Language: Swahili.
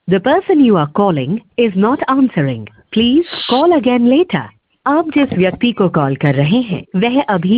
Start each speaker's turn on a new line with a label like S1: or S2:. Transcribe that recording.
S1: The person you are calling is not answering. Please call again later. आप जिस व्यक्ति को कॉल कर रहे हैं वह अभी